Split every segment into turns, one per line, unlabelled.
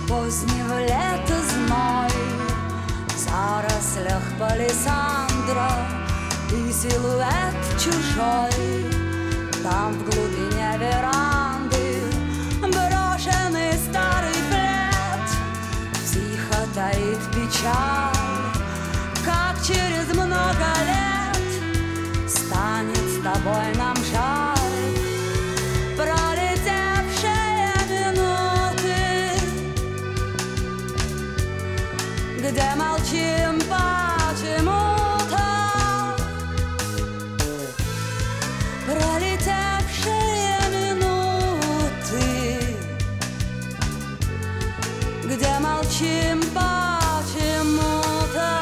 Позднего лета зной, в зарослях палисандра и силуэт чужой. Там в глубине веранды брошенный старый плед тихо таит печаль, как через много лет станет с тобой нам жаль. Пролетевшие минуты, где молчим почему-то, пролетевшие минуты, где молчим почему-то.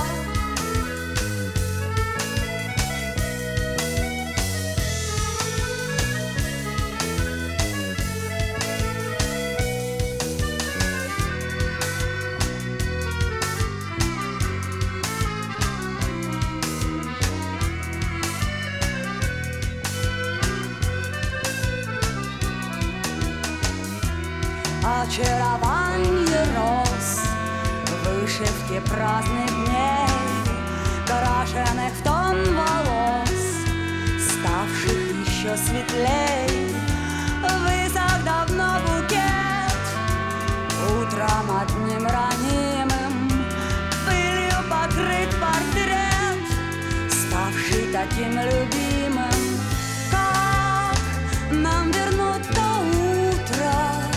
Очарование роз, вышивки праздных дней, крашеных в тон волос, ставших еще светлей. Высох давно букет, утром одним ранимым пылью покрыт портрет, ставший таким любимым. Как нам вернуть то утро,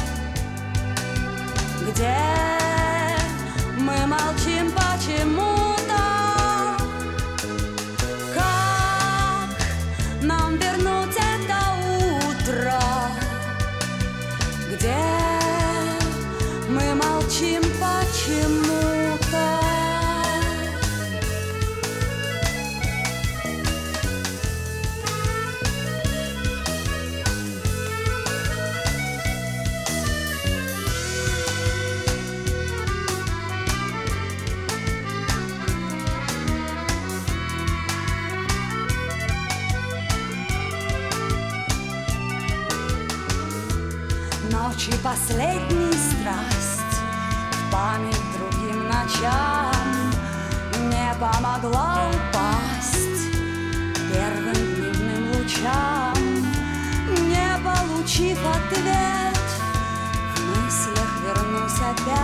где мы молчим почему-то? Как нам вернуть это утро, где мы молчим почему-то? Ночи последней страсть, в память другим ночам не помогла упасть первым дневным лучам. Не получив ответ, в мыслях вернусь опять